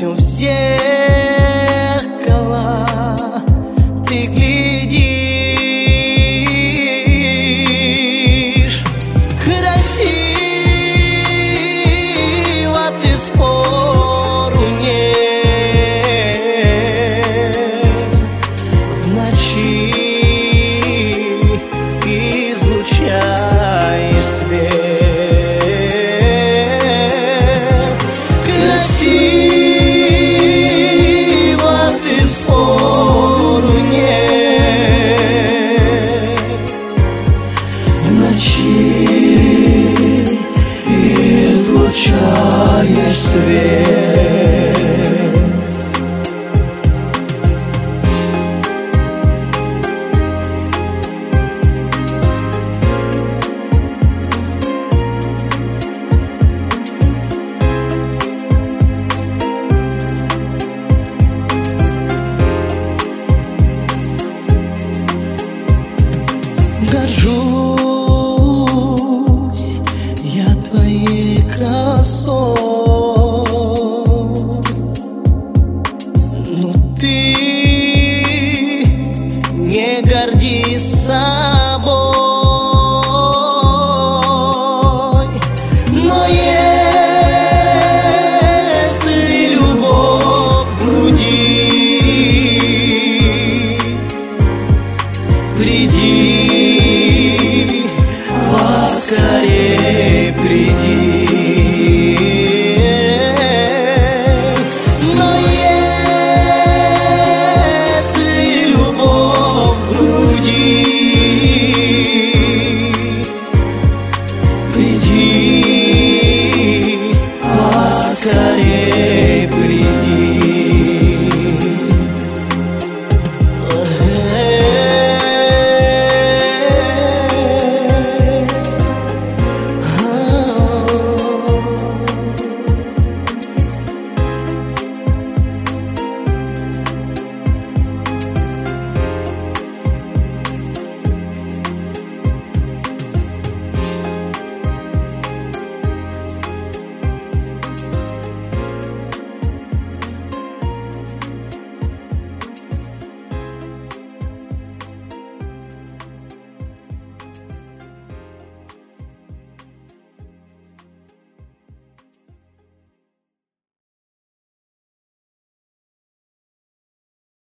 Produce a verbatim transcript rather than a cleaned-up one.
все в зеркало ты глядишь. Красиво ты, спору нет. В ночи излучаешь свет. Красиво ты, спору нет. В ночи излучаешь свет. Горжусь я твоей красой, но ты не гордись собой. Но если любовь в груди, приди, поскорей приди. Но если любовь в груди, приди, поскорей приди.